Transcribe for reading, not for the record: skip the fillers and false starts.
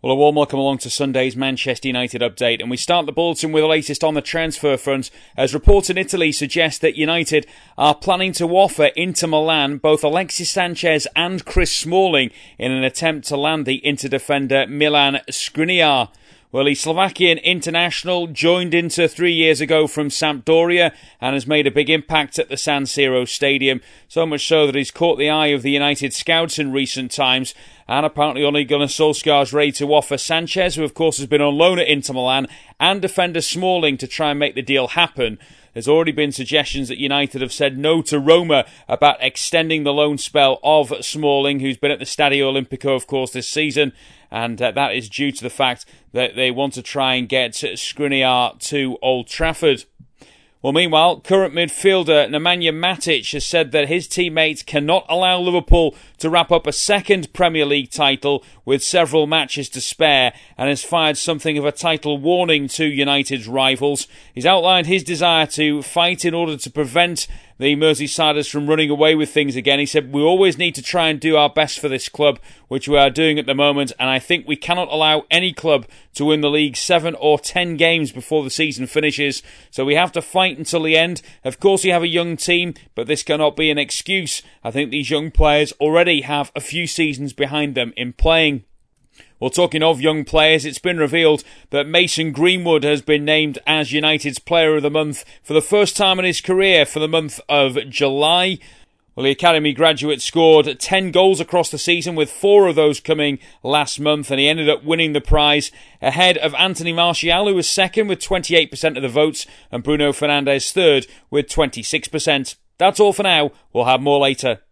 Well, a warm welcome along to Sunday's Manchester United update, and we start the bulletin with the latest on the transfer front, as reports in Italy suggest that United are planning to offer Inter Milan both Alexis Sanchez and Chris Smalling in an attempt to land the Inter defender Milan Skriniar. Well, the Slovakian international joined Inter 3 years ago from Sampdoria and has made a big impact at the San Siro Stadium, so much so that he's caught the eye of the United scouts in recent times, and apparently Ole Gunnar Solskjaer's ready to offer Sanchez, who of course has been on loan at Inter Milan, and defender Smalling to try and make the deal happen. There's already been suggestions that United have said no to Roma about extending the loan spell of Smalling, who's been at the Stadio Olimpico, of course, this season, and that is due to the fact that they want to try and get Skriniar to Old Trafford. Well, meanwhile, current midfielder Nemanja Matic has said that his teammates cannot allow Liverpool to wrap up a second Premier League title with several matches to spare, and has fired something of a title warning to United's rivals. He's outlined his desire to fight in order to prevent the Merseysiders from running away with things again. He said, "We always need to try and do our best for this club, which we are doing at the moment, and I think we cannot allow any club to win the league 7 or 10 games before the season finishes, so we have to fight until the end. Of course, we have a young team, but this cannot be an excuse. I think these young players already have a few seasons behind them in playing." Well, talking of young players, it's been revealed that Mason Greenwood has been named as United's Player of the Month for the first time in his career for the month of July. Well, the academy graduate scored 10 goals across the season, with 4 of those coming last month, and he ended up winning the prize ahead of Anthony Martial, who was second with 28% of the votes, and Bruno Fernandes third with 26%. That's all for now. We'll have more later.